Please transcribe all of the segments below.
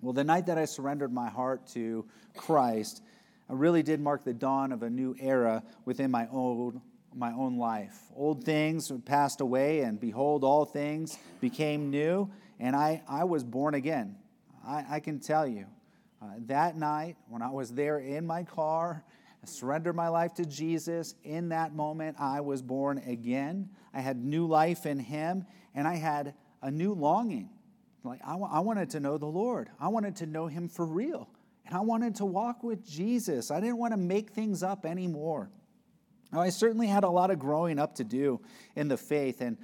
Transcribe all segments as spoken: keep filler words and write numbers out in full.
Well, the night that I surrendered my heart to Christ, I really did mark the dawn of a new era within my own, my own life. Old things passed away, and behold, all things became new, and I, I was born again. I, I can tell you, uh, that night when I was there in my car, I surrendered my life to Jesus. In that moment, I was born again. I had new life in Him, and I had a new longing. Like I, I wanted to know the Lord. I wanted to know Him for real. And I wanted to walk with Jesus. I didn't want to make things up anymore. Now, I certainly had a lot of growing up to do in the faith, and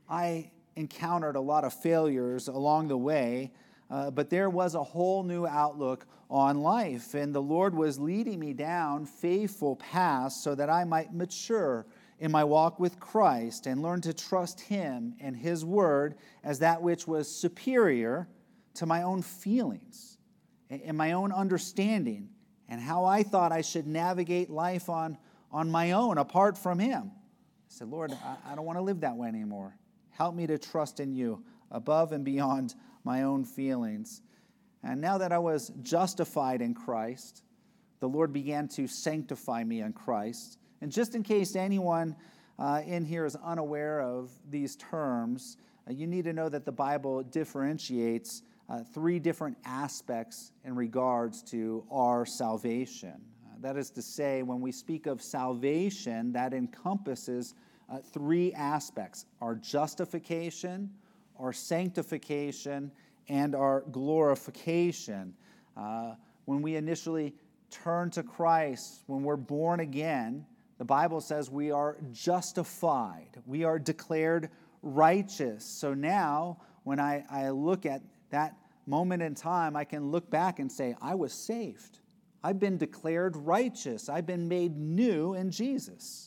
I encountered a lot of failures along the way, uh, but there was a whole new outlook on life, and the Lord was leading me down faithful paths so that I might mature in my walk with Christ and learn to trust Him and His Word as that which was superior to my own feelings and my own understanding and how I thought I should navigate life on, on my own apart from Him. I said, Lord, I, I don't want to live that way anymore. Help me to trust in You above and beyond my own feelings. And now that I was justified in Christ, the Lord began to sanctify me in Christ. And just in case anyone uh, in here is unaware of these terms, uh, you need to know that the Bible differentiates uh, three different aspects in regards to our salvation. Uh, that is to say, when we speak of salvation, that encompasses uh, three aspects: our justification, our sanctification, and our glorification. Uh, when we initially turn to Christ, when we're born again, the Bible says we are justified. We are declared righteous. So now, when I, I look at that moment in time, I can look back and say, I was saved. I've been declared righteous. I've been made new in Jesus.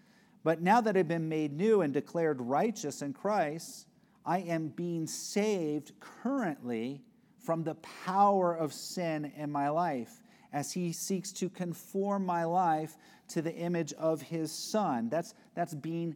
But now that I've been made new and declared righteous in Christ, I am being saved currently from the power of sin in my life as He seeks to conform my life to the image of His Son. That's, that's being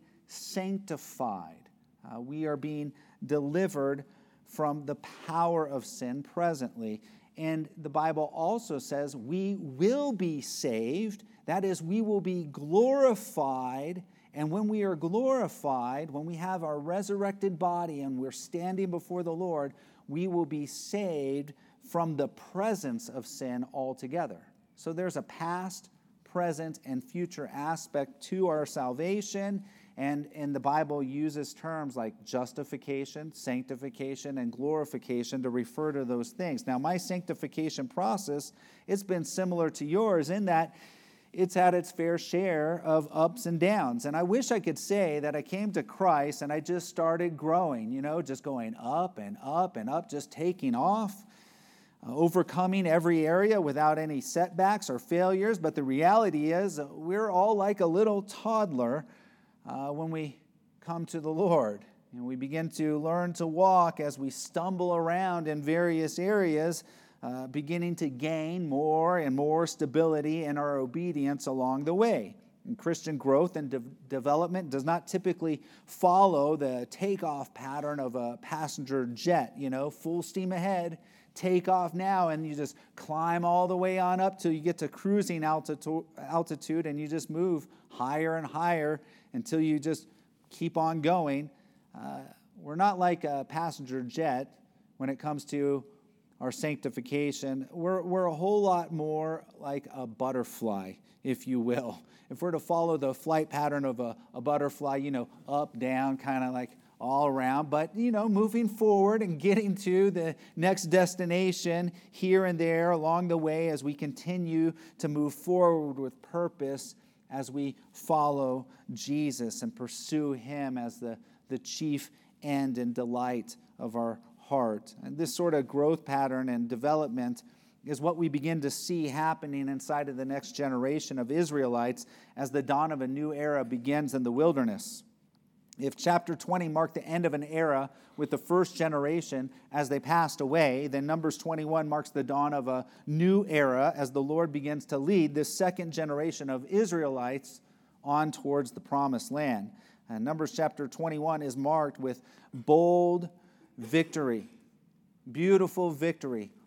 sanctified. Uh, we are being delivered from the power of sin presently. And the Bible also says we will be saved. That is, we will be glorified. And when we are glorified, when we have our resurrected body and we're standing before the Lord, we will be saved from the presence of sin altogether. So there's a past, present, and future aspect to our salvation. And, and the Bible uses terms like justification, sanctification, and glorification to refer to those things. Now, my sanctification process, it's been similar to yours in that it's had its fair share of ups and downs. And I wish I could say that I came to Christ and I just started growing, you know, just going up and up and up, just taking off, uh, overcoming every area without any setbacks or failures. But the reality is uh, we're all like a little toddler uh, when we come to the Lord. And we begin to learn to walk as we stumble around in various areas, Uh, beginning to gain more and more stability in our obedience along the way. And Christian growth and de- development does not typically follow the takeoff pattern of a passenger jet, you know, full steam ahead, take off now, and you just climb all the way on up till you get to cruising altitude, altitude and you just move higher and higher until you just keep on going. Uh, we're not like a passenger jet when it comes to our sanctification. We're, we're a whole lot more like a butterfly, if you will. If we're to follow the flight pattern of a, a butterfly, you know, up, down, kind of like all around, but, you know, moving forward and getting to the next destination here and there along the way as we continue to move forward with purpose as we follow Jesus and pursue Him as the, the chief end and delight of our heart. And this sort of growth pattern and development is what we begin to see happening inside of the next generation of Israelites as the dawn of a new era begins in the wilderness. If chapter twenty marked the end of an era with the first generation as they passed away, then Numbers twenty-one marks the dawn of a new era as the Lord begins to lead this second generation of Israelites on towards the promised land. And Numbers chapter twenty-one is marked with bold victory, beautiful victory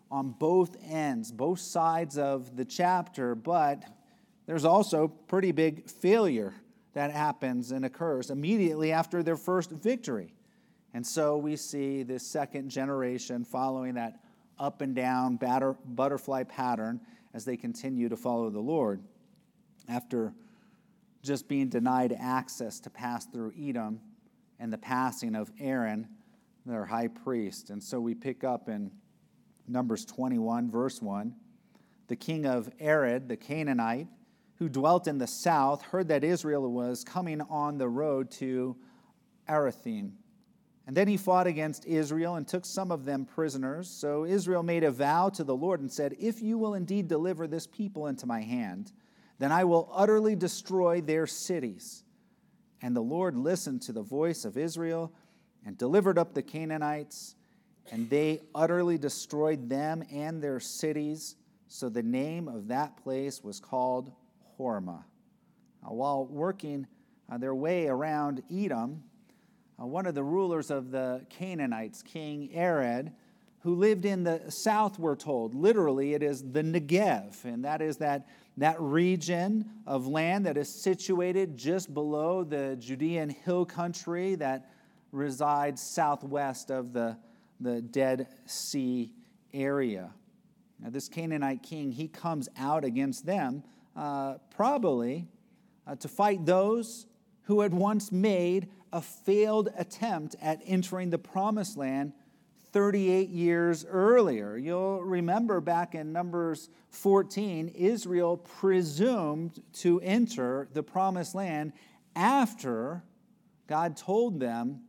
on both ends, both sides of the chapter, but there's also pretty big failure that happens and occurs immediately after their first victory. And so we see this second generation following that up and down batter, butterfly pattern as they continue to follow the Lord. After just being denied access to pass through Edom and the passing of Aaron, their high priest. And so we pick up in Numbers twenty-one, verse one. The king of Arad, the Canaanite, who dwelt in the south, heard that Israel was coming on the road to Arathim. And then he fought against Israel and took some of them prisoners. So Israel made a vow to the Lord and said, if you will indeed deliver this people into my hand, then I will utterly destroy their cities. And the Lord listened to the voice of Israel and delivered up the Canaanites, and they utterly destroyed them and their cities. So the name of that place was called Hormah. Now, while working uh, their way around Edom, uh, one of the rulers of the Canaanites, King Arad, who lived in the south, we're told. Literally, it is the Negev, and that is that, that region of land that is situated just below the Judean hill country that resides southwest of the, the Dead Sea area. Now, this Canaanite king, he comes out against them, uh, probably uh, to fight those who had once made a failed attempt at entering the promised land thirty-eight years earlier. You'll remember back in Numbers fourteen, Israel presumed to enter the promised land after God told them,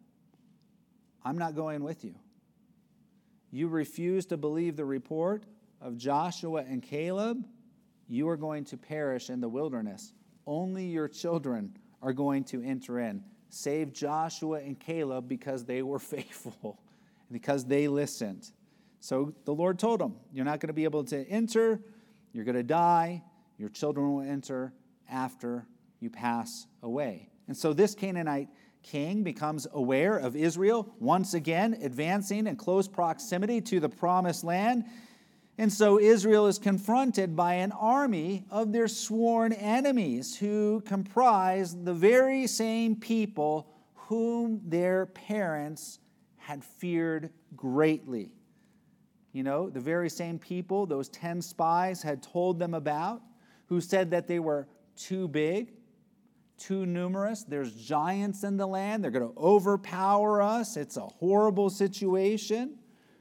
I'm not going with you. You refuse to believe the report of Joshua and Caleb, you are going to perish in the wilderness. Only your children are going to enter in. Save Joshua and Caleb because they were faithful, because they listened. So the Lord told them, you're not going to be able to enter, you're going to die, your children will enter after you pass away. And so this Canaanite king becomes aware of Israel, once again advancing in close proximity to the promised land. And so Israel is confronted by an army of their sworn enemies who comprise the very same people whom their parents had feared greatly. You know, the very same people those ten spies had told them about, who said that they were too big, too numerous. There's giants in the land. They're going to overpower us. It's a horrible situation.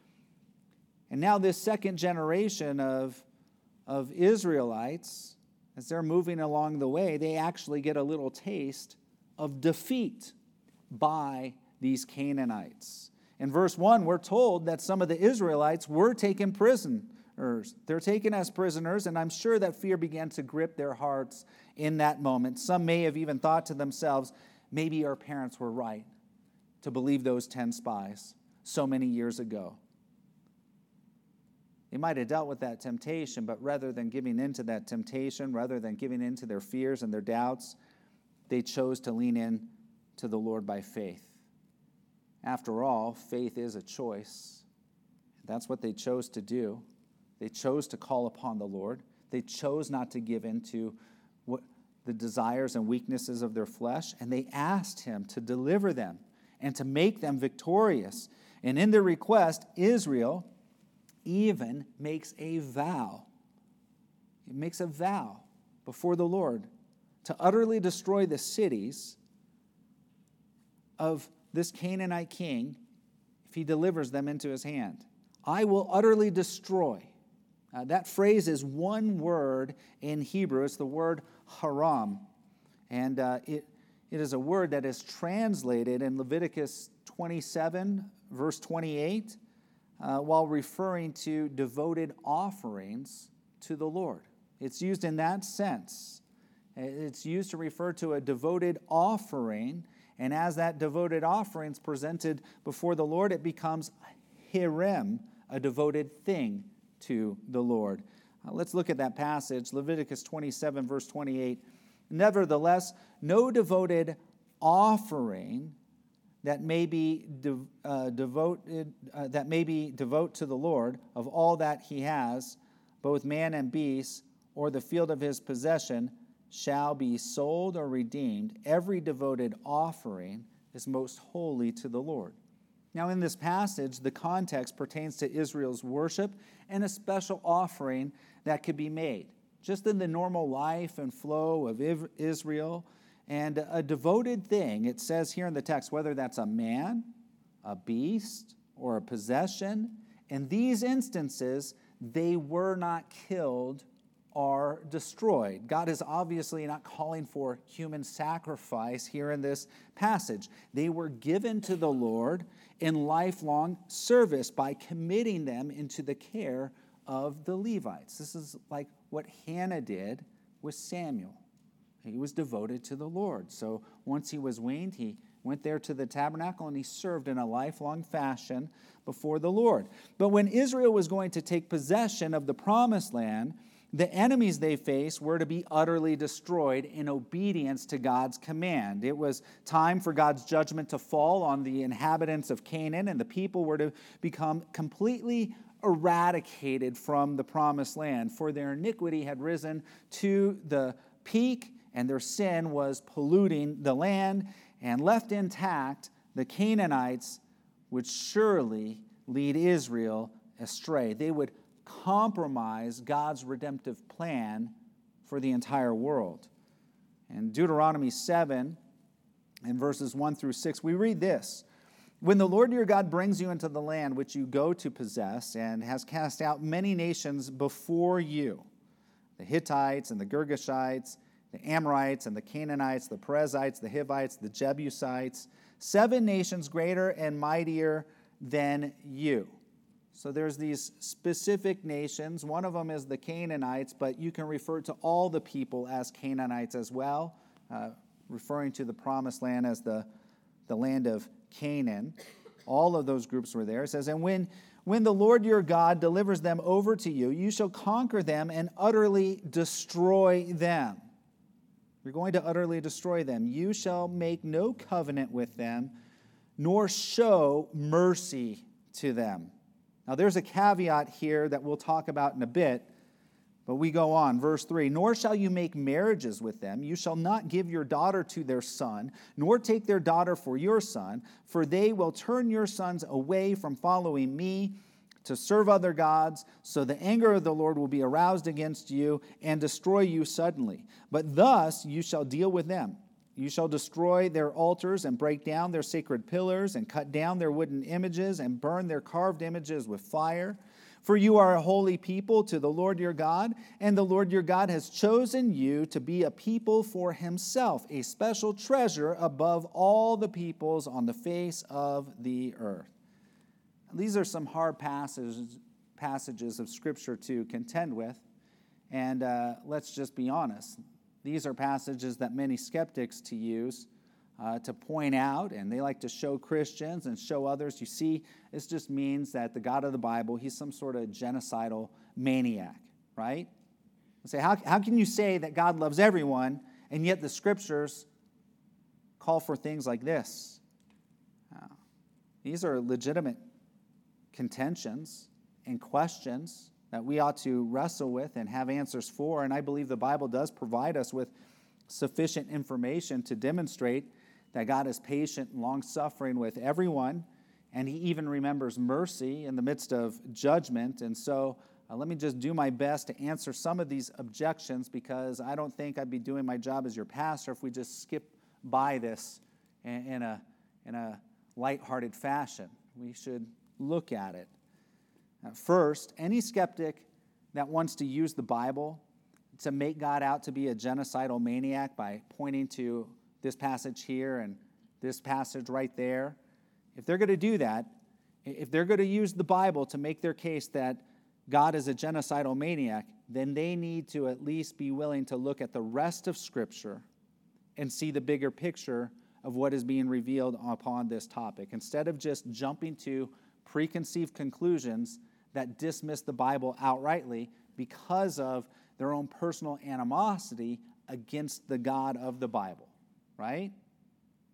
And now this second generation of, of Israelites, as they're moving along the way, they actually get a little taste of defeat by these Canaanites. In verse one, we're told that some of the Israelites were taken prisoners. They're taken as prisoners, and I'm sure that fear began to grip their hearts in that moment. Some may have even thought to themselves, maybe our parents were right to believe those ten spies so many years ago. They might have dealt with that temptation, but rather than giving in to that temptation, rather than giving in to their fears and their doubts, they chose to lean in to the Lord by faith. After all, faith is a choice. That's what they chose to do. They chose to call upon the Lord. They chose not to give in to what the desires and weaknesses of their flesh, and they asked him to deliver them and to make them victorious. And in their request, Israel even makes a vow. It makes a vow before the Lord to utterly destroy the cities of this Canaanite king if he delivers them into his hand. I will utterly destroy. Uh, that phrase is one word in Hebrew. It's the word haram. And uh, it, it is a word that is translated in Leviticus twenty-seven, verse twenty-eight, Uh, while referring to devoted offerings to the Lord. It's used in that sense. It's used to refer to a devoted offering, and as that devoted offering is presented before the Lord, it becomes hirim, a devoted thing to the Lord. Uh, let's look at that passage, Leviticus twenty-seven, verse twenty-eight. Nevertheless, no devoted offering that may be de- uh, devoted, uh, that may be devote to the Lord of all that he has, both man and beast, or the field of his possession, shall be sold or redeemed. Every devoted offering is most holy to the Lord. Now, in this passage, the context pertains to Israel's worship and a special offering that could be made, just in the normal life and flow of Israel. And a devoted thing, it says here in the text, whether that's a man, a beast, or a possession, in these instances, they were not killed or destroyed. God is obviously not calling for human sacrifice here in this passage. They were given to the Lord in lifelong service by committing them into the care of the Levites. This is like what Hannah did with Samuel. He was devoted to the Lord. So once he was weaned, he went there to the tabernacle and he served in a lifelong fashion before the Lord. But when Israel was going to take possession of the promised land, the enemies they faced were to be utterly destroyed in obedience to God's command. It was time for God's judgment to fall on the inhabitants of Canaan, and the people were to become completely eradicated from the promised land, for their iniquity had risen to the peak, and their sin was polluting the land, and left intact, the Canaanites would surely lead Israel astray. They would compromise God's redemptive plan for the entire world. In Deuteronomy seven, in verses one through six, we read this: "When the Lord your God brings you into the land which you go to possess, and has cast out many nations before you, the Hittites and the Girgashites, the Amorites and the Canaanites, the Perizzites, the Hivites, the Jebusites, seven nations greater and mightier than you." So there's these specific nations. One of them is the Canaanites, but you can refer to all the people as Canaanites as well, uh, referring to the promised land as the, the land of Canaan. All of those groups were there. It says, "And when, when the Lord your God delivers them over to you, you shall conquer them and utterly destroy them." You're going to utterly destroy them. "You shall make no covenant with them, nor show mercy to them." Now, there's a caveat here that we'll talk about in a bit, but we go on. Verse three, "Nor shall you make marriages with them. You shall not give your daughter to their son, nor take their daughter for your son, for they will turn your sons away from following me to serve other gods, so the anger of the Lord will be aroused against you and destroy you suddenly. But thus you shall deal with them. You shall destroy their altars and break down their sacred pillars and cut down their wooden images and burn their carved images with fire. For you are a holy people to the Lord your God, and the Lord your God has chosen you to be a people for himself, a special treasure above all the peoples on the face of the earth." These are some hard passages, passages of Scripture to contend with, and uh, let's just be honest. These are passages that many skeptics to use uh, to point out, and they like to show Christians and show others. You see, this just means that the God of the Bible, he's some sort of genocidal maniac, right? Say, how, how can you say that God loves everyone, and yet the Scriptures call for things like this? Uh, these are legitimate contentions and questions that we ought to wrestle with and have answers for. And I believe the Bible does provide us with sufficient information to demonstrate that God is patient and long-suffering with everyone, and he even remembers mercy in the midst of judgment. And so uh, let me just do my best to answer some of these objections, because I don't think I'd be doing my job as your pastor if we just skip by this in, in a, in a lighthearted fashion. We should look at it. First, any skeptic that wants to use the Bible to make God out to be a genocidal maniac by pointing to this passage here and this passage right there, if they're going to do that, if they're going to use the Bible to make their case that God is a genocidal maniac, then they need to at least be willing to look at the rest of Scripture and see the bigger picture of what is being revealed upon this topic, instead of just jumping to preconceived conclusions that dismiss the Bible outrightly because of their own personal animosity against the God of the Bible, right?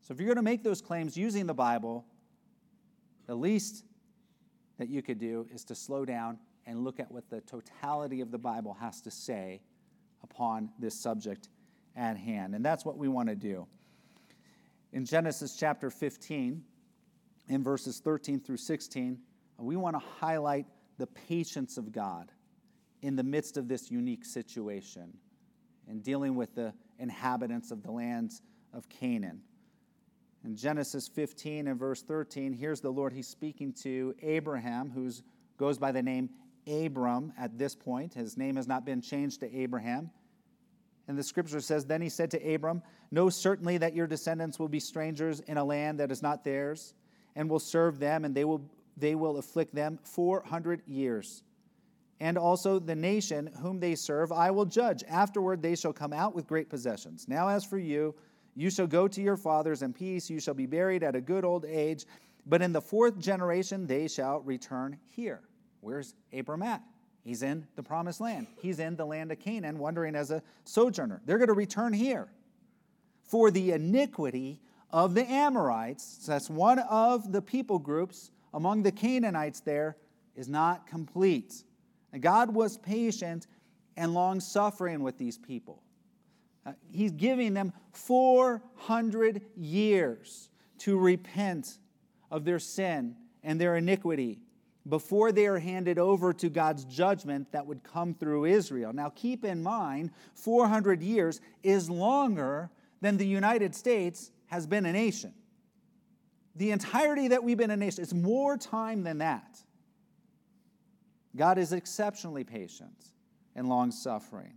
So if you're going to make those claims using the Bible, the least that you could do is to slow down and look at what the totality of the Bible has to say upon this subject at hand. And that's what we want to do. In Genesis chapter fifteen, in verses thirteen through sixteen, we want to highlight the patience of God in the midst of this unique situation in dealing with the inhabitants of the lands of Canaan. In Genesis fifteen and verse thirteen, here's the Lord. He's speaking to Abraham, who goes by the name Abram at this point. His name has not been changed to Abraham. And the scripture says, then he said to Abram, know certainly that your descendants will be strangers in a land that is not theirs, and will serve them, and they will, they will afflict them four hundred years. And also the nation whom they serve I will judge. Afterward they shall come out with great possessions. Now as for you, you shall go to your fathers in peace. You shall be buried at a good old age. But in the fourth generation they shall return here. Where's Abram at? He's in the promised land. He's in the land of Canaan, wandering as a sojourner. They're going to return here. For the iniquity of the Amorites, so that's one of the people groups among the Canaanites there, is not complete. And God was patient and long-suffering with these people. Uh, he's giving them four hundred years to repent of their sin and their iniquity before they are handed over to God's judgment that would come through Israel. Now keep in mind, four hundred years is longer than the United States has been a nation. The entirety that we've been a nation, it's more time than that. God is exceptionally patient and long-suffering.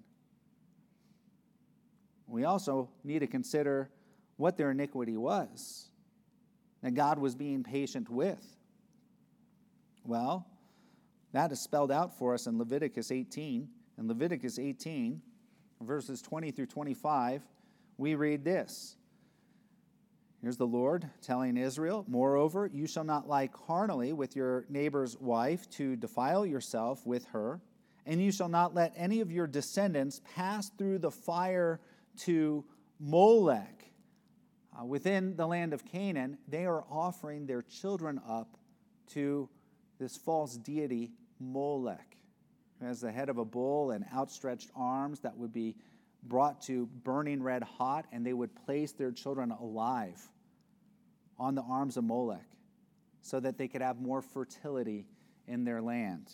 We also need to consider what their iniquity was that God was being patient with. Well, that is spelled out for us in Leviticus eighteen. In Leviticus eighteen, verses twenty through twenty-five, we read this. Here's the Lord telling Israel, moreover, you shall not lie carnally with your neighbor's wife to defile yourself with her, and you shall not let any of your descendants pass through the fire to Molech. Uh, within the land of Canaan, they are offering their children up to this false deity, Molech, who has the head of a bull and outstretched arms that would be brought to burning red hot, and they would place their children alive on the arms of Molech so that they could have more fertility in their land.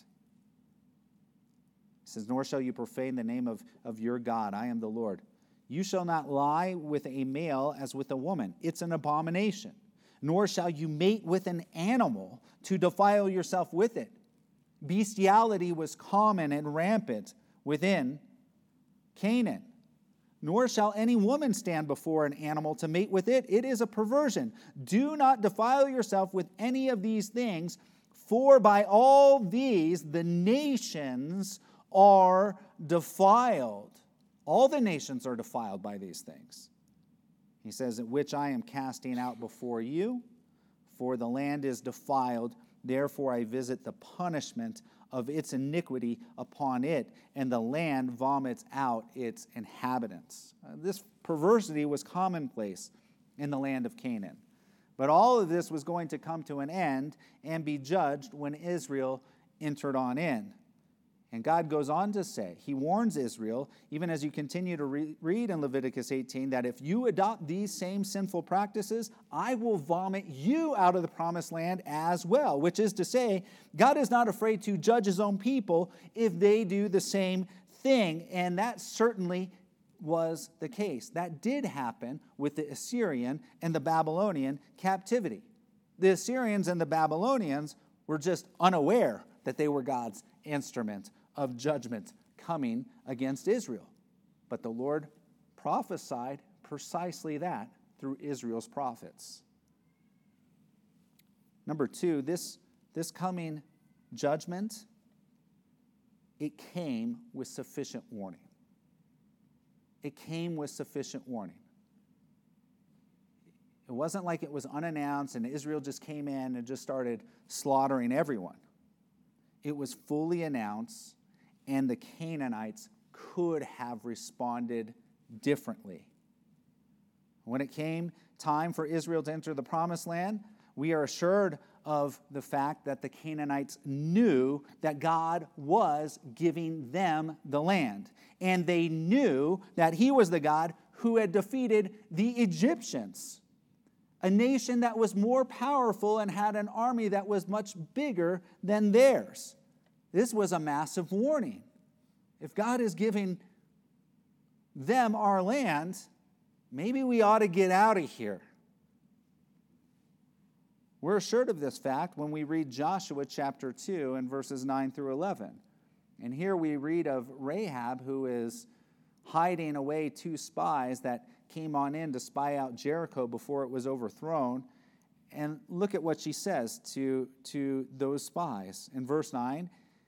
He says, nor shall you profane the name of, of your God. I am the Lord. You shall not lie with a male as with a woman. It's an abomination. Nor shall you mate with an animal to defile yourself with it. Bestiality was common and rampant within Canaan. Nor shall any woman stand before an animal to mate with it. It is a perversion. Do not defile yourself with any of these things, for by all these the nations are defiled. All the nations are defiled by these things. He says, which I am casting out before you, for the land is defiled. Therefore I visit the punishment of its iniquity upon it, and the land vomits out its inhabitants. Uh, this perversity was commonplace in the land of Canaan. But all of this was going to come to an end and be judged when Israel entered on in. And God goes on to say, he warns Israel, even as you continue to re- read in Leviticus eighteen, that if you adopt these same sinful practices, I will vomit you out of the promised land as well. Which is to say, God is not afraid to judge his own people if they do the same thing. And that certainly was the case. That did happen with the Assyrian and the Babylonian captivity. The Assyrians and the Babylonians were just unaware that they were God's instrument of judgment coming against Israel. But the Lord prophesied precisely that through Israel's prophets. Number two, this, this coming judgment, it came with sufficient warning. It came with sufficient warning. It wasn't like it was unannounced and Israel just came in and just started slaughtering everyone. It was fully announced, and the Canaanites could have responded differently. When it came time for Israel to enter the promised land, we are assured of the fact that the Canaanites knew that God was giving them the land. And they knew that he was the God who had defeated the Egyptians, a nation that was more powerful and had an army that was much bigger than theirs. This was a massive warning. If God is giving them our land, maybe we ought to get out of here. We're assured of this fact when we read Joshua chapter two and verses nine through eleven. And here we read of Rahab, who is hiding away two spies that came on in to spy out Jericho before it was overthrown. And look at what she says to, to those spies. In verse nine,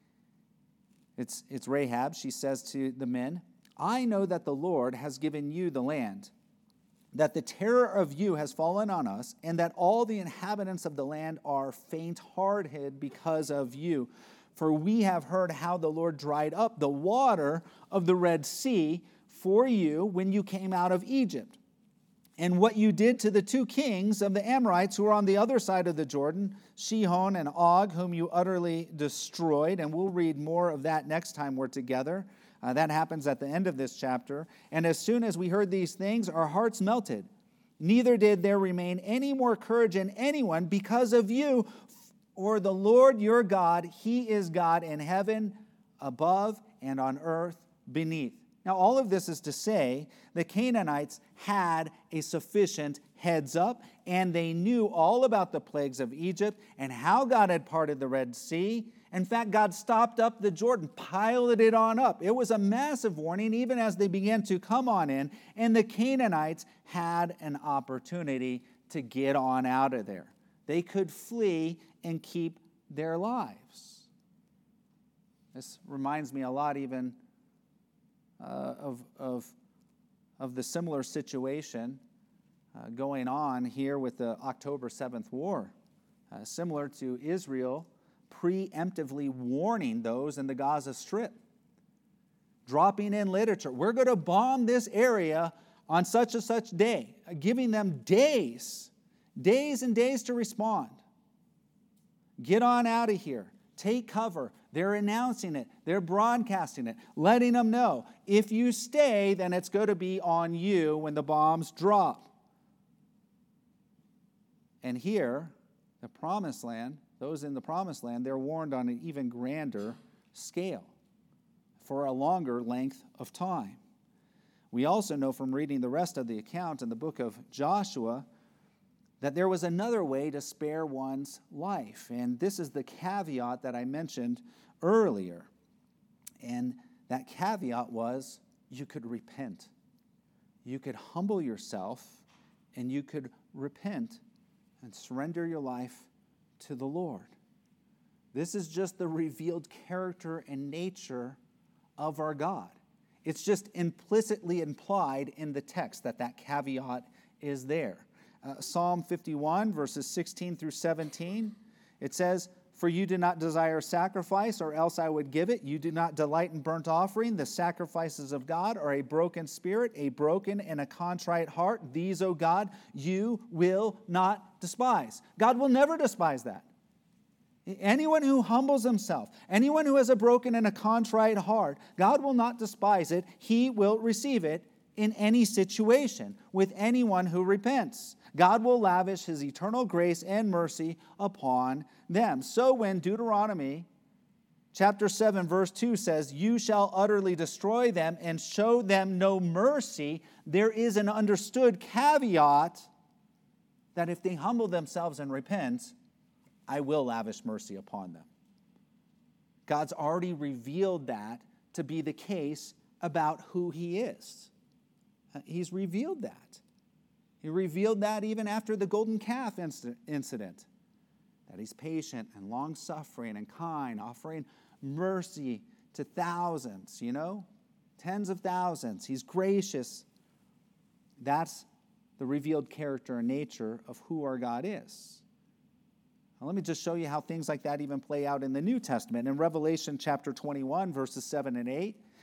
it's, it's Rahab. She says to the men, "I know that the Lord has given you the land, that the terror of you has fallen on us, and that all the inhabitants of the land are faint-hearted because of you. For we have heard how the Lord dried up the water of the Red Sea for you when you came out of Egypt, and what you did to the two kings of the Amorites who were on the other side of the Jordan, Sihon and Og, whom you utterly destroyed." And we'll read more of that next time we're together. Uh, that happens at the end of this chapter. "And as soon as we heard these things, our hearts melted. Neither did there remain any more courage in anyone because of you, or the Lord your God, he is God in heaven above and on earth beneath." Now, all of this is to say the Canaanites had a sufficient heads up, and they knew all about the plagues of Egypt and how God had parted the Red Sea. In fact, God stopped up the Jordan, piled it on up. It was a massive warning even as they began to come on in, and the Canaanites had an opportunity to get on out of there. They could flee and keep their lives. This reminds me a lot even uh, of, of, of the similar situation uh, going on here with the October seventh War. Uh, similar to Israel preemptively warning those in the Gaza Strip, dropping in literature. We're going to bomb this area on such and such day, giving them days, days and days to respond. Get on out of here. Take cover. They're announcing it. They're broadcasting it, letting them know, if you stay, then it's going to be on you when the bombs drop. And here, the Promised Land, those in the Promised Land, they're warned on an even grander scale for a longer length of time. We also know from reading the rest of the account in the book of Joshua that there was another way to spare one's life. And this is the caveat that I mentioned earlier. And that caveat was you could repent. You could humble yourself and you could repent and surrender your life to the Lord. This is just the revealed character and nature of our God. It's just implicitly implied in the text that that caveat is there. Uh, Psalm fifty-one, verses sixteen through seventeen, it says, "For you do not desire sacrifice, or else I would give it. You do not delight in burnt offering. The sacrifices of God are a broken spirit, a broken and a contrite heart. These, O God, you will not despise." God will never despise that. Anyone who humbles himself, anyone who has a broken and a contrite heart, God will not despise it. He will receive it in any situation with anyone who repents. God will lavish his eternal grace and mercy upon them. So when Deuteronomy chapter seven verse two says, "You shall utterly destroy them and show them no mercy," there is an understood caveat that if they humble themselves and repent, I will lavish mercy upon them. God's already revealed that to be the case about who he is. He's revealed that. He revealed that even after the golden calf incident, that he's patient and long-suffering and kind, offering mercy to thousands, you know, tens of thousands. He's gracious. That's the revealed character and nature of who our God is. Now, let me just show you how things like that even play out in the New Testament. In Revelation chapter twenty-one, verses seven and eight,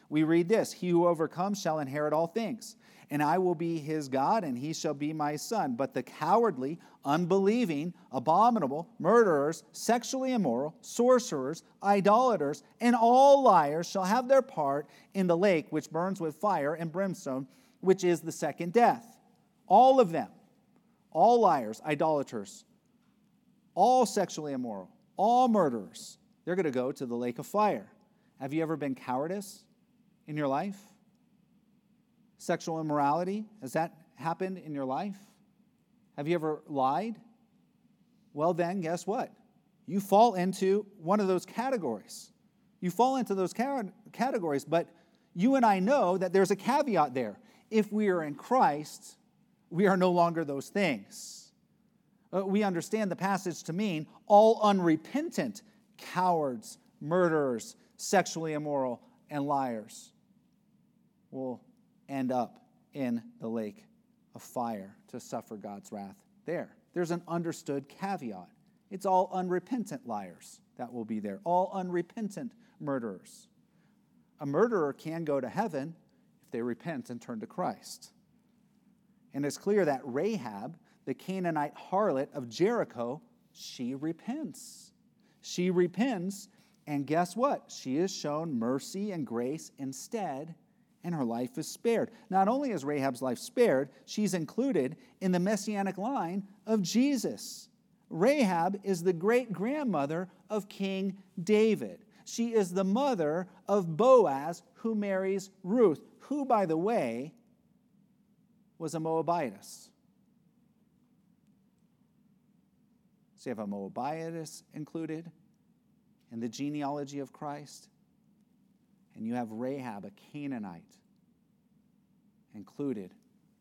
we read this, he who overcomes shall inherit all things, and I will be his God, and he shall be my son. But the cowardly, unbelieving, abominable, murderers, sexually immoral, sorcerers, idolaters, and all liars shall have their part in the lake which burns with fire and brimstone, which is the second death. All of them, all liars, idolaters, all sexually immoral, all murderers, they're going to go to the lake of fire. Have you ever been cowardice in your life? Sexual immorality, has that happened in your life? Have you ever lied? Well then, guess what? You fall into one of those categories. You fall into those categories, but you and I know that there's a caveat there. If we are in Christ, we are no longer those things. Uh, we understand the passage to mean all unrepentant cowards, murderers, sexually immoral, and liars will end up in the lake of fire to suffer God's wrath there. There's an understood caveat. It's all unrepentant liars that will be there, all unrepentant murderers. A murderer can go to heaven if they repent and turn to Christ. And it's clear that Rahab, the Canaanite harlot of Jericho, she repents. She repents, and guess what? She is shown mercy and grace instead, and her life is spared. Not only is Rahab's life spared, she's included in the messianic line of Jesus. Rahab is the great-grandmother of King David. She is the mother of Boaz, who marries Ruth, who, by the way, was a Moabitess. So you have a Moabitess included in the genealogy of Christ, and you have Rahab, a Canaanite, included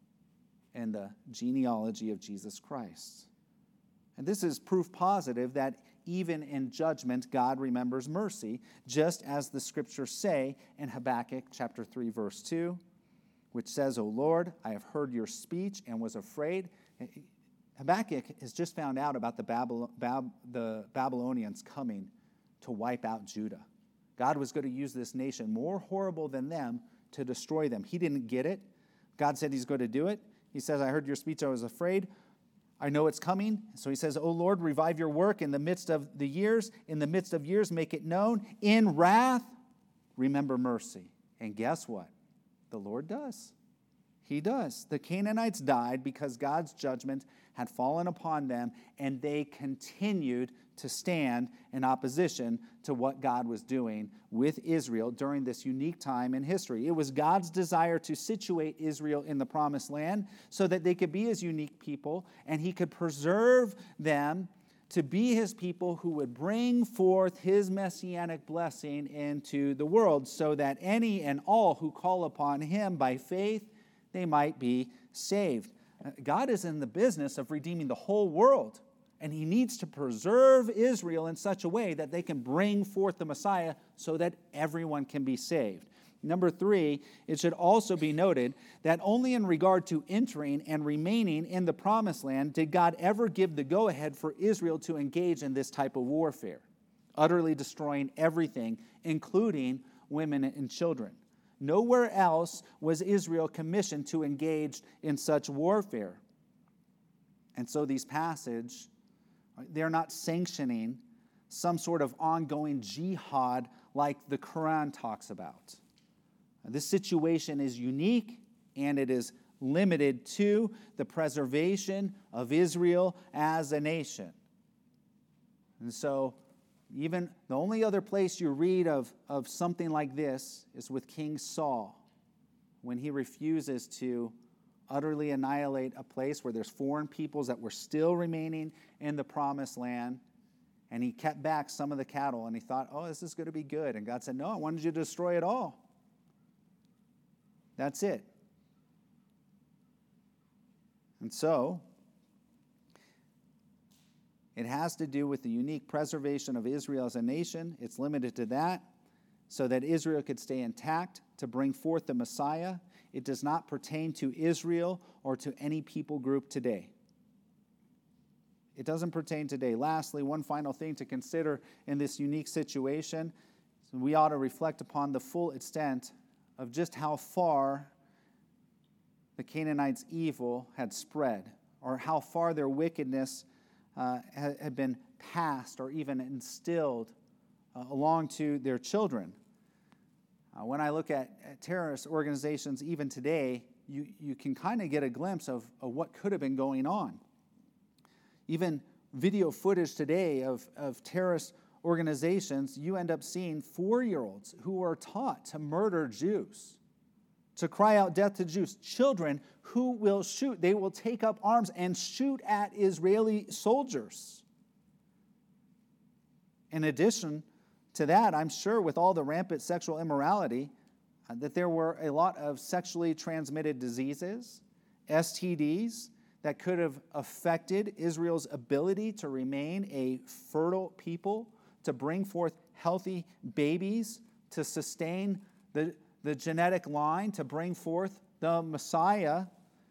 in the genealogy of Jesus Christ. And this is proof positive that even in judgment, God remembers mercy, just as the scriptures say in Habakkuk chapter three, verse two, which says, O Lord, I have heard your speech and was afraid. Habakkuk has just found out about the, Babylon, Bab, the Babylonians coming to wipe out Judah. God was going to use this nation more horrible than them to destroy them. He didn't get it. God said he's going to do it. He says, I heard your speech, I was afraid. I know it's coming. So he says, O Lord, revive your work in the midst of the years. In the midst of years, make it known. In wrath, remember mercy. And guess what? The Lord does. He does. The Canaanites died because God's judgment had fallen upon them, and they continued to stand in opposition to what God was doing with Israel during this unique time in history. It was God's desire to situate Israel in the promised land so that they could be his unique people, and he could preserve them to be his people who would bring forth his messianic blessing into the world so that any and all who call upon him by faith, they might be saved. God is in the business of redeeming the whole world, and he needs to preserve Israel in such a way that they can bring forth the Messiah so that everyone can be saved. Number three, it should also be noted that only in regard to entering and remaining in the promised land did God ever give the go-ahead for Israel to engage in this type of warfare, utterly destroying everything, including women and children. Nowhere else was Israel commissioned to engage in such warfare. And so these passages, they're not sanctioning some sort of ongoing jihad like the Quran talks about. This situation is unique, and it is limited to the preservation of Israel as a nation. And so even the only other place you read of, of something like this is with King Saul, when he refuses to utterly annihilate a place where there's foreign peoples that were still remaining in the promised land, and he kept back some of the cattle, and he thought, oh, this is going to be good. And God said, no, I wanted you to destroy it all. That's it. And so, it has to do with the unique preservation of Israel as a nation. It's limited to that, so that Israel could stay intact to bring forth the Messiah. It does not pertain to Israel or to any people group today. It doesn't pertain today. Lastly, one final thing to consider in this unique situation, we ought to reflect upon the full extent of just how far the Canaanites' evil had spread, or how far their wickedness uh, had, had been passed or even instilled uh, along to their children. Uh, when I look at, at terrorist organizations even today, you, you can kind of get a glimpse of, of what could have been going on. Even video footage today of, of terrorist organizations, you end up seeing four-year-olds who are taught to murder Jews, to cry out death to Jews. Children who will shoot. They will take up arms and shoot at Israeli soldiers. In addition to that, I'm sure with all the rampant sexual immorality, uh, that there were a lot of sexually transmitted diseases, S T Ds, that could have affected Israel's ability to remain a fertile people, to bring forth healthy babies, to sustain the, the genetic line, to bring forth the Messiah.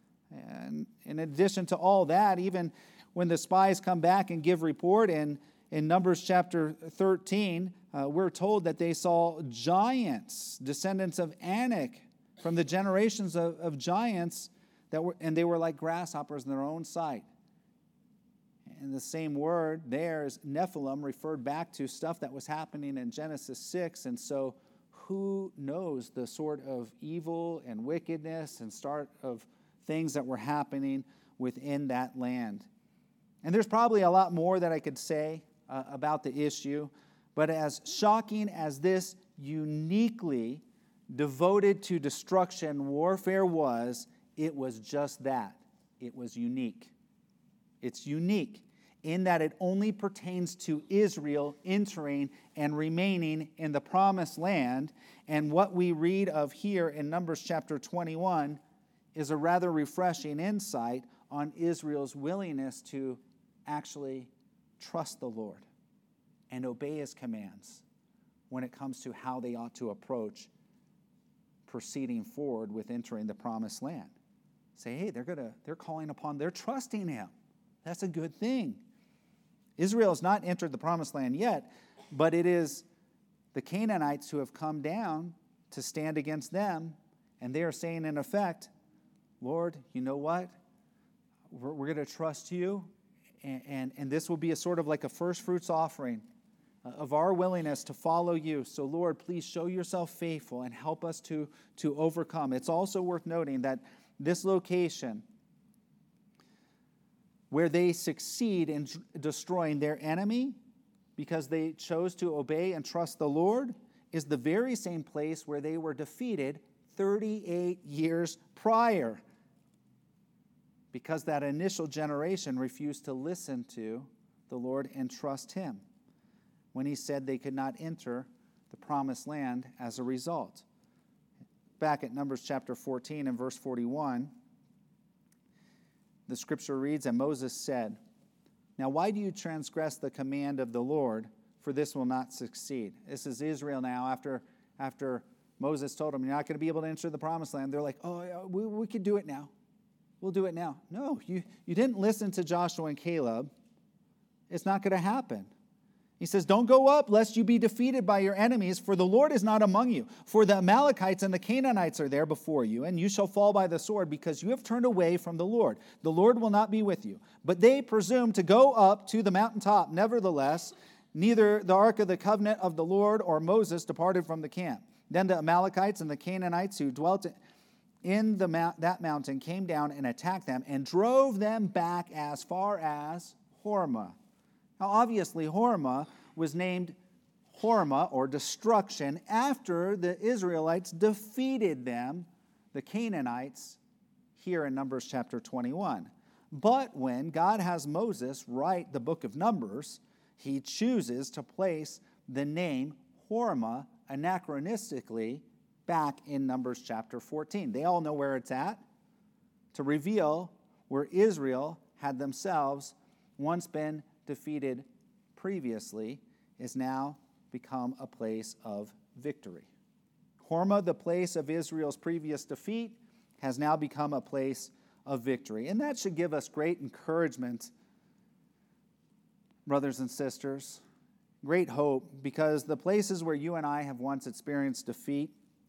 And in addition to all that, even when the spies come back and give report in, in Numbers chapter thirteen, uh, we're told that they saw giants, descendants of Anak, from the generations of, of giants, that were, and they were like grasshoppers in their own sight. And the same word there is Nephilim, referred back to stuff that was happening in Genesis six. And so who knows the sort of evil and wickedness and start of things that were happening within that land. And there's probably a lot more that I could say uh, about the issue, but as shocking as this uniquely devoted to destruction warfare was, it was just that. It was unique. It's unique in that it only pertains to Israel entering and remaining in the promised land. And what we read of here in Numbers chapter twenty-one is a rather refreshing insight on Israel's willingness to actually trust the Lord and obey His commands when it comes to how they ought to approach proceeding forward with entering the promised land. Say, hey, they're gonna, they're calling upon, they're trusting Him. That's a good thing. Israel has not entered the promised land yet, but it is the Canaanites who have come down to stand against them, and they are saying, in effect, Lord, you know what? We're, we're going to trust you, and, and, and this will be a sort of like a first fruits offering of our willingness to follow you. So, Lord, please show yourself faithful and help us to, to overcome. It's also worth noting that this location, where they succeed in destroying their enemy because they chose to obey and trust the Lord, is the very same place where they were defeated thirty-eight years prior, because that initial generation refused to listen to the Lord and trust Him when He said they could not enter the promised land as a result. Back at Numbers chapter fourteen and verse forty-one, the scripture reads, and Moses said, now why do you transgress the command of the Lord? For this will not succeed. This is Israel now after, after Moses told them, you're not going to be able to enter the promised land. They're like, oh, yeah, we, we could do it now. We'll do it now. No, you, you didn't listen to Joshua and Caleb. It's not going to happen. He says, don't go up lest you be defeated by your enemies, for the Lord is not among you. For the Amalekites and the Canaanites are there before you, and you shall fall by the sword, because you have turned away from the Lord. The Lord will not be with you. But they presumed to go up to the mountaintop. Nevertheless, neither the ark of the covenant of the Lord or Moses departed from the camp. Then the Amalekites and the Canaanites who dwelt in the mount, that mountain came down and attacked them and drove them back as far as Hormah. Now, obviously, Hormah was named Hormah, or destruction, after the Israelites defeated them, the Canaanites, here in Numbers chapter twenty-one. But when God has Moses write the book of Numbers, He chooses to place the name Hormah anachronistically back in Numbers chapter fourteen. They all know where it's at, to reveal where Israel had themselves once been defeated previously, is now become a place of victory. Hormah, the place of Israel's previous defeat, has now become a place of victory. And that should give us great encouragement, brothers and sisters, great hope, because the places where you and I have once experienced defeat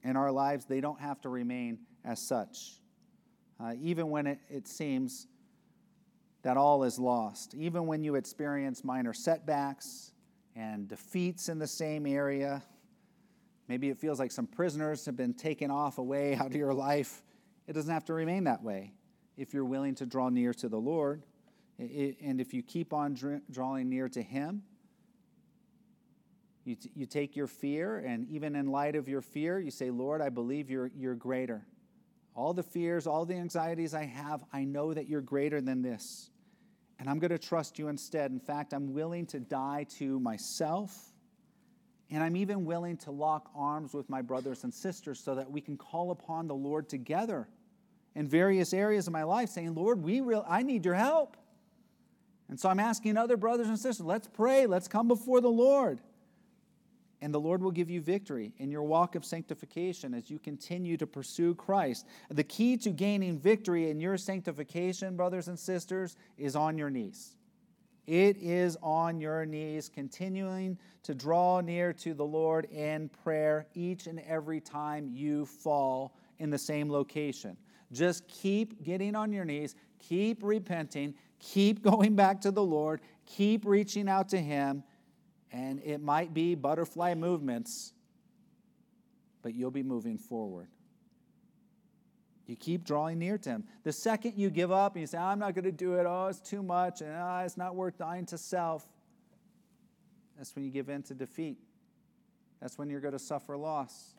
in our lives, they don't have to remain as such. Uh, even when it, it seems that all is lost, even when you experience minor setbacks and defeats in the same area, maybe it feels like some prisoners have been taken off away out of your life. It doesn't have to remain that way if you're willing to draw near to the Lord. It, and if you keep on dr- drawing near to Him, you, t- you take your fear, and even in light of your fear, you say, Lord, I believe you're, you're greater. All the fears, all the anxieties I have, I know that you're greater than this. And I'm going to trust you instead. In fact, I'm willing to die to myself. And I'm even willing to lock arms with my brothers and sisters so that we can call upon the Lord together in various areas of my life, saying, Lord, we real, I need your help. And so I'm asking other brothers and sisters, let's pray, let's come before the Lord. And the Lord will give you victory in your walk of sanctification as you continue to pursue Christ. The key to gaining victory in your sanctification, brothers and sisters, is on your knees. It is on your knees, continuing to draw near to the Lord in prayer each and every time you fall in the same location. Just keep getting on your knees, keep repenting, keep going back to the Lord, keep reaching out to Him, and it might be butterfly movements, but you'll be moving forward. You keep drawing near to Him. The second you give up and you say, I'm not going to do it, oh, it's too much, and oh, it's not worth dying to self, that's when you give in to defeat. That's when you're going to suffer loss.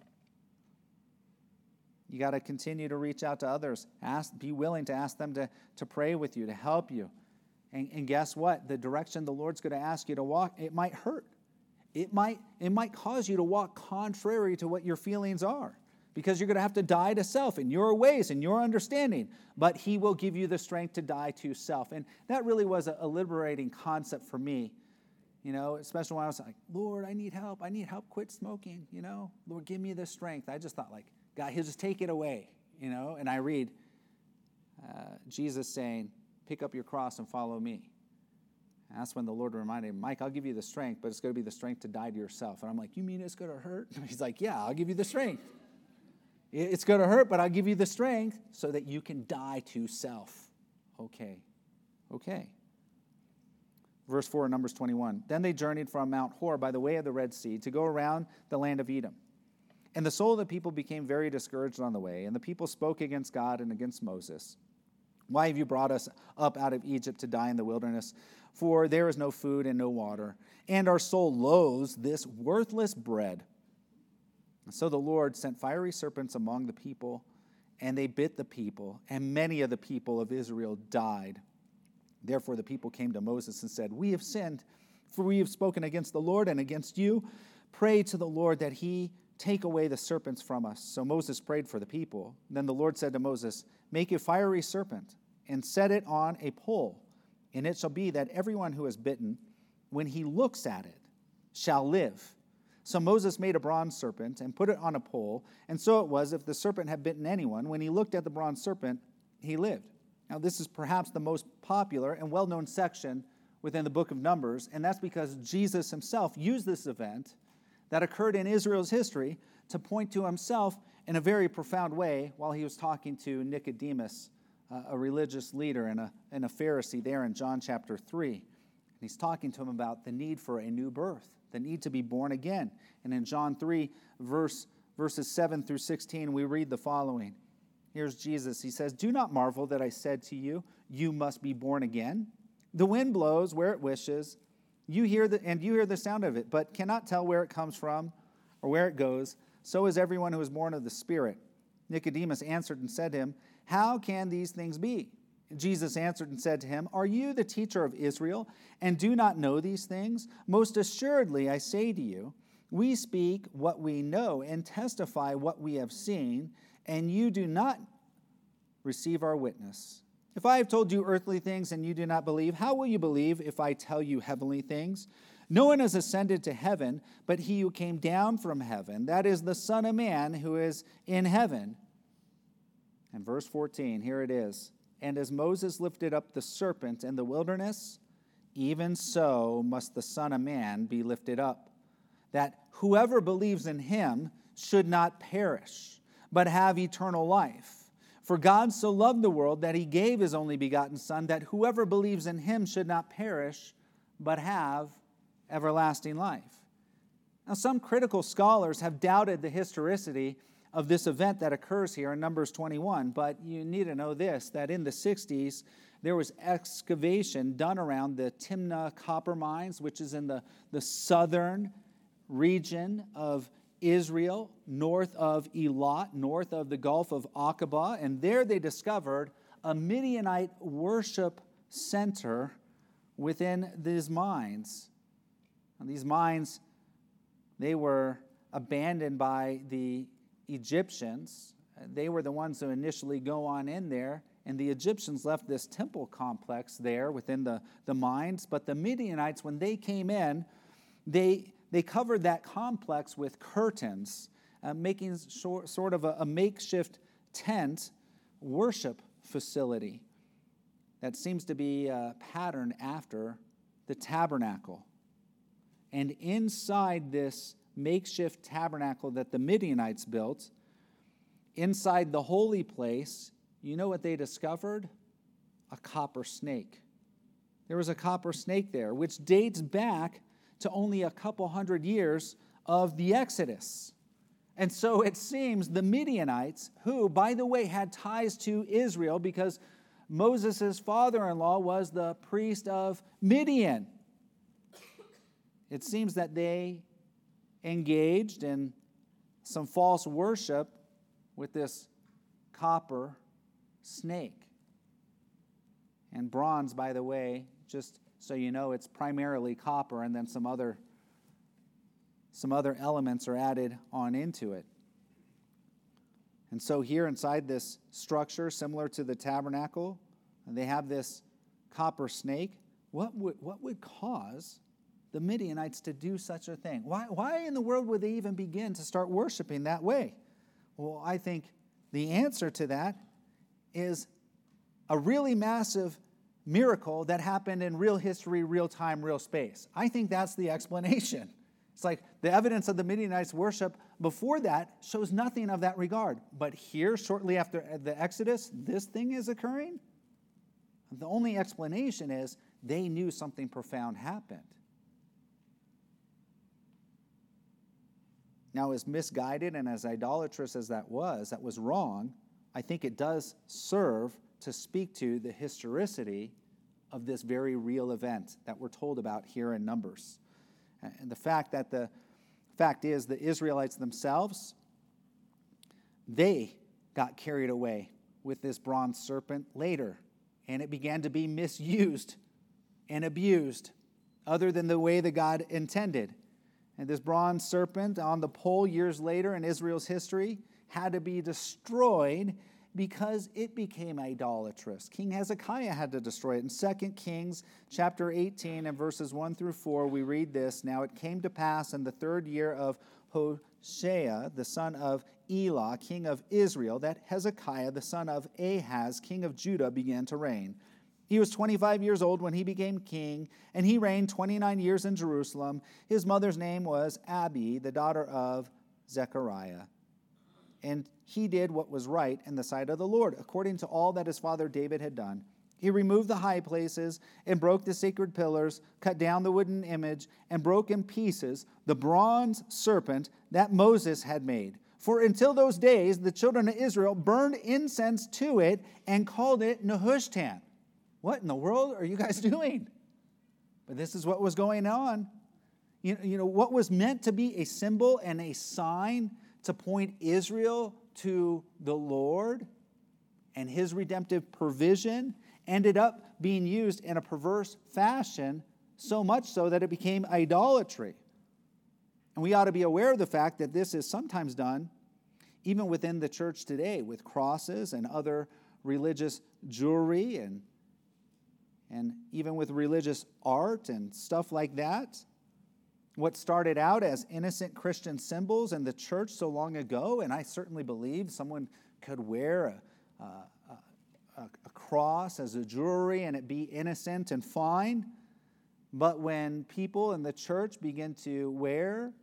You got to continue to reach out to others. Ask, be willing to ask them to, to pray with you, to help you. And, and guess what? The direction the Lord's going to ask you to walk, it might hurt. It might, it might cause you to walk contrary to what your feelings are, because you're going to have to die to self in your ways, in your understanding. But He will give you the strength to die to self. And that really was a, a liberating concept for me, you know, especially when I was like, Lord, I need help. I need help quit smoking, you know. Lord, give me the strength. I just thought like, God, He'll just take it away, you know. And I read uh, Jesus saying, pick up your cross and follow me. And that's when the Lord reminded him, Mike, I'll give you the strength, but it's going to be the strength to die to yourself. And I'm like, you mean it's going to hurt? He's like, yeah, I'll give you the strength. It's going to hurt, but I'll give you the strength so that you can die to self. Okay, okay. Verse four, Numbers twenty-one. Then they journeyed from Mount Hor by the way of the Red Sea to go around the land of Edom. And the soul of the people became very discouraged on the way, and the people spoke against God and against Moses. Why have you brought us up out of Egypt to die in the wilderness? For there is no food and no water, and our soul loathes this worthless bread. So the Lord sent fiery serpents among the people, and they bit the people, and many of the people of Israel died. Therefore the people came to Moses and said, we have sinned, for we have spoken against the Lord and against you. Pray to the Lord that He take away the serpents from us. So Moses prayed for the people. Then the Lord said to Moses, make a fiery serpent and set it on a pole. And it shall be that everyone who is bitten, when he looks at it, shall live. So Moses made a bronze serpent and put it on a pole. And so it was, if the serpent had bitten anyone, when he looked at the bronze serpent, he lived. Now this is perhaps the most popular and well-known section within the book of Numbers. And that's because Jesus Himself used this event that occurred in Israel's history to point to Himself in a very profound way while He was talking to Nicodemus, uh, a religious leader and a, and a Pharisee there in John chapter three. And He's talking to him about the need for a new birth, the need to be born again. And in John three, verse, verses seven through sixteen, we read the following. Here's Jesus. He says, do not marvel that I said to you, you must be born again. The wind blows where it wishes, You hear the, and you hear the sound of it, but cannot tell where it comes from or where it goes. So is everyone who is born of the Spirit. Nicodemus answered and said to him, how can these things be? Jesus answered and said to him, are you the teacher of Israel and do not know these things? Most assuredly, I say to you, we speak what we know and testify what we have seen, and you do not receive our witness. If I have told you earthly things and you do not believe, how will you believe if I tell you heavenly things? No one has ascended to heaven, but He who came down from heaven, that is the Son of Man who is in heaven. And verse fourteen, here it is. And as Moses lifted up the serpent in the wilderness, even so must the Son of Man be lifted up, that whoever believes in Him should not perish, but have eternal life. For God so loved the world that he gave his only begotten Son, that whoever believes in him should not perish, but have everlasting life. Now, some critical scholars have doubted the historicity of this event that occurs here in Numbers twenty-one, but you need to know this, that in the sixties, there was excavation done around the Timnah copper mines, which is in the, the southern region of Israel, north of Elat, north of the Gulf of Aqaba, and there they discovered a Midianite worship center within these mines. And these mines, they were abandoned by the Egyptians. They were the ones who initially go on in there, and the Egyptians left this temple complex there within the, the mines. But the Midianites, when they came in, they, they covered that complex with curtains, uh, making short, sort of a, a makeshift tent worship facility that seems to be uh, patterned after the tabernacle. And inside this makeshift tabernacle that the Midianites built, inside the holy place, you know what they discovered? A copper snake. There was a copper snake there, which dates back to only a couple hundred years of the Exodus. And so it seems the Midianites, who, by the way, had ties to Israel because Moses' father-in-law was the priest of Midian. It seems that they engaged in some false worship with this copper snake. And bronze, by the way, just so you know, it's primarily copper, and then some other some other elements are added on into it. And so here inside this structure, similar to the tabernacle, they have this copper snake. What would what would cause the Midianites to do such a thing? Why, why in the world would they even begin to start worshiping that way? Well, I think the answer to that is a really massive miracle that happened in real history, real time, real space. I think that's the explanation. It's like the evidence of the Midianites' worship before that shows nothing of that regard. But here, shortly after the Exodus, this thing is occurring? The only explanation is they knew something profound happened. Now, as misguided and as idolatrous as that was, that was wrong, I think it does serve to speak to the historicity of this very real event that we're told about here in Numbers. And the fact that the fact is the Israelites themselves, they got carried away with this bronze serpent later, and it began to be misused and abused other than the way that God intended. And this bronze serpent on the pole years later in Israel's history had to be destroyed because it became idolatrous. King Hezekiah had to destroy it. In Second Kings chapter eighteen and verses one through four, we read this. Now it came to pass in the third year of Hoshea, the son of Elah, king of Israel, that Hezekiah, the son of Ahaz, king of Judah, began to reign. He was twenty-five years old when he became king, and he reigned twenty-nine years in Jerusalem. His mother's name was Abi, the daughter of Zechariah. And he did what was right in the sight of the Lord, according to all that his father David had done. He removed the high places and broke the sacred pillars, cut down the wooden image, and broke in pieces the bronze serpent that Moses had made. For until those days, the children of Israel burned incense to it and called it Nehushtan. What in the world are you guys doing? But this is what was going on. You, you know, what was meant to be a symbol and a sign to point Israel to the Lord and his redemptive provision ended up being used in a perverse fashion, so much so that it became idolatry. And we ought to be aware of the fact that this is sometimes done even within the church today with crosses and other religious jewelry and, and even with religious art and stuff like that. What started out as innocent Christian symbols in the church so long ago, and I certainly believe someone could wear a, a, a, a cross as a jewelry and it be innocent and fine. But when people in the church begin to wear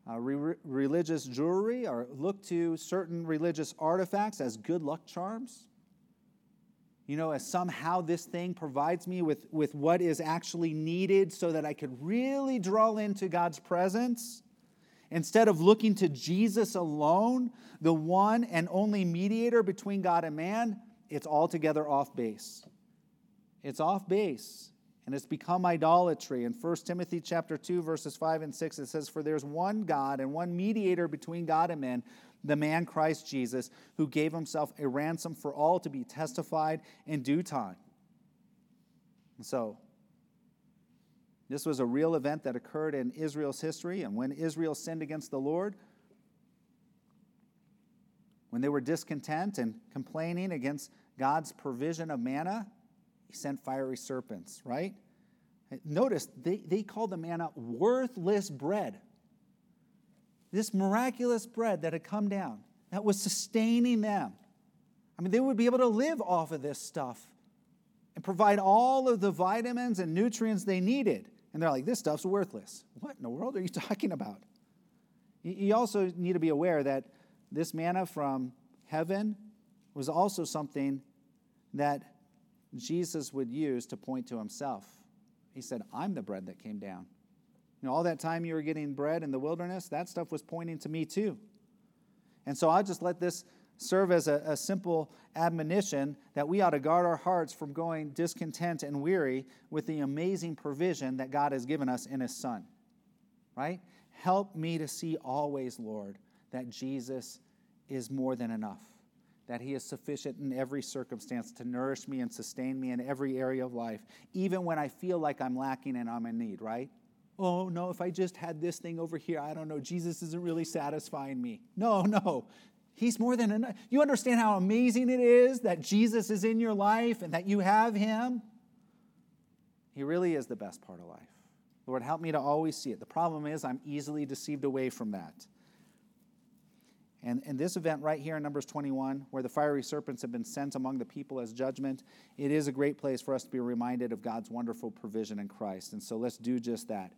uh, re- religious jewelry or look to certain religious artifacts as good luck charms. You know, as somehow this thing provides me with, with what is actually needed so that I could really draw into God's presence. Instead of looking to Jesus alone, the one and only mediator between God and man, it's altogether off base. It's off base. And it's become idolatry. In First Timothy chapter two, verses five and six, it says, "For there's one God and one mediator between God and men, the man Christ Jesus, who gave himself a ransom for all to be testified in due time." And so, this was a real event that occurred in Israel's history. And when Israel sinned against the Lord, when they were discontent and complaining against God's provision of manna, He sent fiery serpents, right? Notice, they, they called the manna worthless bread. This miraculous bread that had come down, that was sustaining them. I mean, they would be able to live off of this stuff and provide all of the vitamins and nutrients they needed. And they're like, this stuff's worthless. What in the world are you talking about? You also need to be aware that this manna from heaven was also something that Jesus would use to point to himself. He said, I'm the bread that came down. You know, all that time you were getting bread in the wilderness, that stuff was pointing to me too. And so I'll just let this serve as a, a simple admonition that we ought to guard our hearts from going discontent and weary with the amazing provision that God has given us in His Son. Right? Help me to see always, Lord, that Jesus is more than enough. That He is sufficient in every circumstance to nourish me and sustain me in every area of life, even when I feel like I'm lacking and I'm in need, right? Oh, no, if I just had this thing over here, I don't know, Jesus isn't really satisfying me. No, no, He's more than enough. You understand how amazing it is that Jesus is in your life and that you have Him? He really is the best part of life. Lord, help me to always see it. The problem is I'm easily deceived away from that. And, and this event right here in Numbers twenty-one, where the fiery serpents have been sent among the people as judgment, it is a great place for us to be reminded of God's wonderful provision in Christ. And so let's do just that.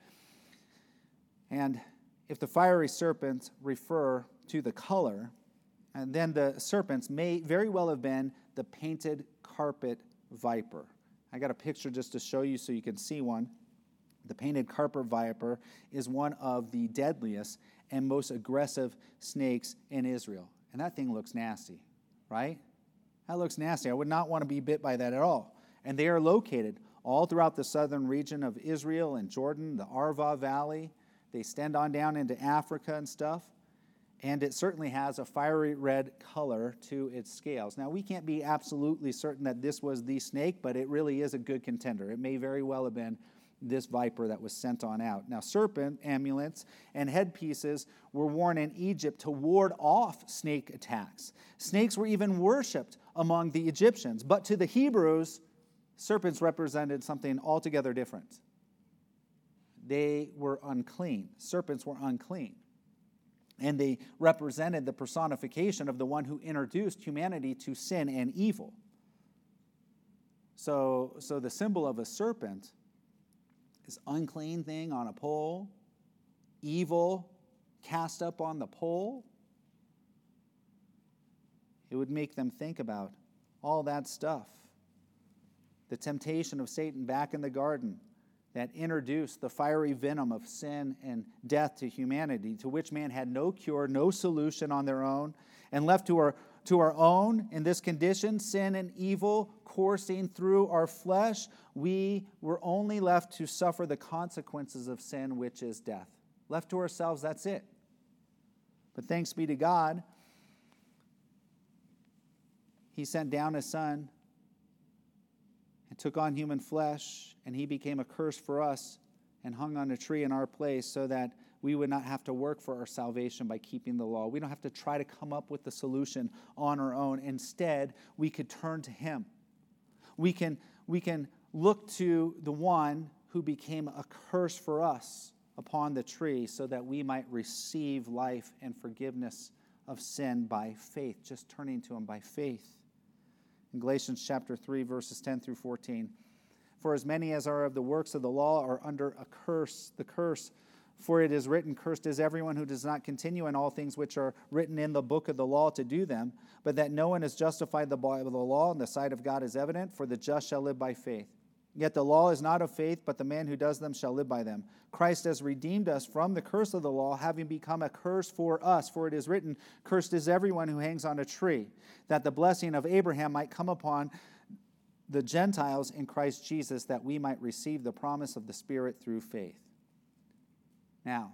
And if the fiery serpents refer to the color, and then the serpents may very well have been the painted carpet viper. I got a picture just to show you so you can see one. The painted carpet viper is one of the deadliest and most aggressive snakes in Israel. And that thing looks nasty, right? That looks nasty. I would not want to be bit by that at all. And they are located all throughout the southern region of Israel and Jordan, the Arva Valley. They extend on down into Africa and stuff. And it certainly has a fiery red color to its scales. Now, we can't be absolutely certain that this was the snake, but it really is a good contender. It may very well have been this viper that was sent on out. Now, serpent amulets and headpieces were worn in Egypt to ward off snake attacks. Snakes were even worshipped among the Egyptians, but to the Hebrews, serpents represented something altogether different. They were unclean. Serpents were unclean. And they represented the personification of the one who introduced humanity to sin and evil. So, so the symbol of a serpent, this unclean thing on a pole, evil cast up on the pole, it would make them think about all that stuff. The temptation of Satan back in the garden that introduced the fiery venom of sin and death to humanity, to which man had no cure, no solution on their own, and left to our, to our own in this condition, sin and evil coursing through our flesh, we were only left to suffer the consequences of sin, which is death. Left to ourselves, that's it. But thanks be to God, He sent down His Son and took on human flesh, and He became a curse for us and hung on a tree in our place so that we would not have to work for our salvation by keeping the law. We don't have to try to come up with the solution on our own. Instead, we could turn to Him. We can, we can look to the one who became a curse for us upon the tree so that we might receive life and forgiveness of sin by faith, just turning to Him by faith. In Galatians chapter three, verses ten through fourteen, for as many as are of the works of the law are under a curse, the curse, For it is written, cursed is everyone who does not continue in all things which are written in the book of the law to do them, but that no one is justified by the law, and the sight of God is evident, for the just shall live by faith. Yet the law is not of faith, but the man who does them shall live by them. Christ has redeemed us from the curse of the law, having become a curse for us. For it is written, cursed is everyone who hangs on a tree, that the blessing of Abraham might come upon the Gentiles in Christ Jesus, that we might receive the promise of the Spirit through faith. Now,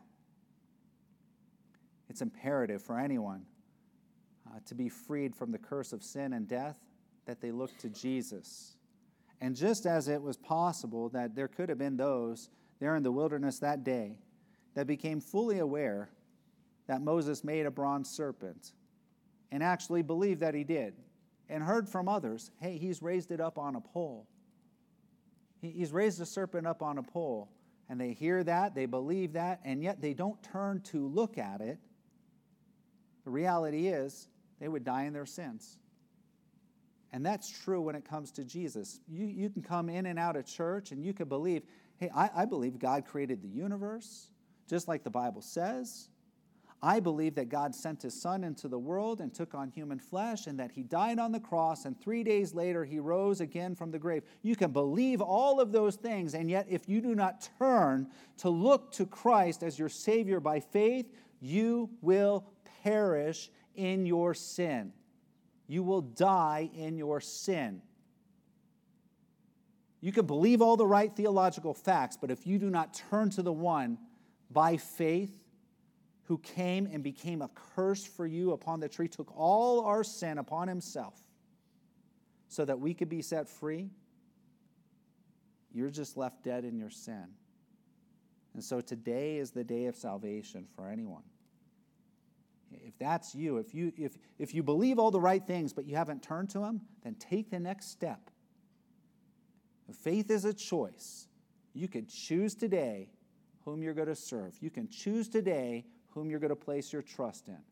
it's imperative for anyone uh, to be freed from the curse of sin and death, that they look to Jesus. And just as it was possible that there could have been those there in the wilderness that day that became fully aware that Moses made a bronze serpent and actually believed that he did, and heard from others, hey, he's raised it up on a pole. He's raised a serpent up on a pole. And they hear that, they believe that, and yet they don't turn to look at it. The reality is they would die in their sins. And that's true when it comes to Jesus. You, you can come in and out of church and you can believe, hey, I, I believe God created the universe, just like the Bible says. I believe that God sent his Son into the world and took on human flesh, and that he died on the cross, and three days later he rose again from the grave. You can believe all of those things, and yet if you do not turn to look to Christ as your Savior by faith, you will perish in your sin. You will die in your sin. You can believe all the right theological facts, but if you do not turn to the one by faith who came and became a curse for you upon the tree, took all our sin upon himself so that we could be set free, you're just left dead in your sin. And so today is the day of salvation for anyone. If that's you, if you if if you believe all the right things but you haven't turned to him, then take the next step. Faith is a choice. You could choose today whom you're going to serve. You can choose today whom you're going to place your trust in.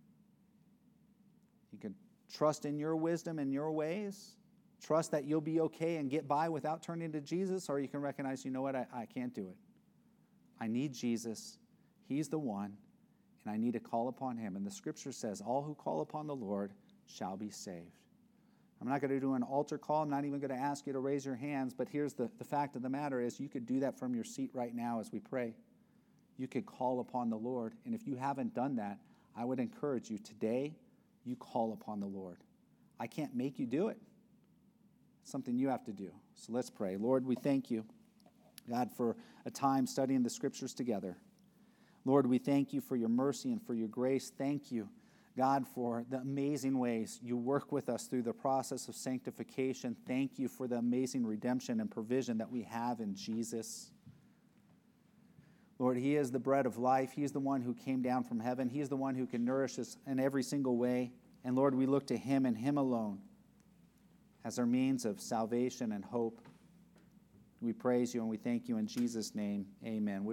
You can trust in your wisdom and your ways, trust that you'll be okay and get by without turning to Jesus, or you can recognize, you know what, I, I can't do it. I need Jesus. He's the one, and I need to call upon him. And the scripture says, all who call upon the Lord shall be saved. I'm not going to do an altar call. I'm not even going to ask you to raise your hands, but here's the, the fact of the matter is you could do that from your seat right now as we pray. You could call upon the Lord. And if you haven't done that, I would encourage you today, you call upon the Lord. I can't make you do it. It's something you have to do. So let's pray. Lord, we thank you, God, for a time studying the scriptures together. Lord, we thank you for your mercy and for your grace. Thank you, God, for the amazing ways you work with us through the process of sanctification. Thank you for the amazing redemption and provision that we have in Jesus. Lord, he is the bread of life. He is the one who came down from heaven. He is the one who can nourish us in every single way. And Lord, we look to him and him alone as our means of salvation and hope. We praise you and we thank you in Jesus' name. Amen.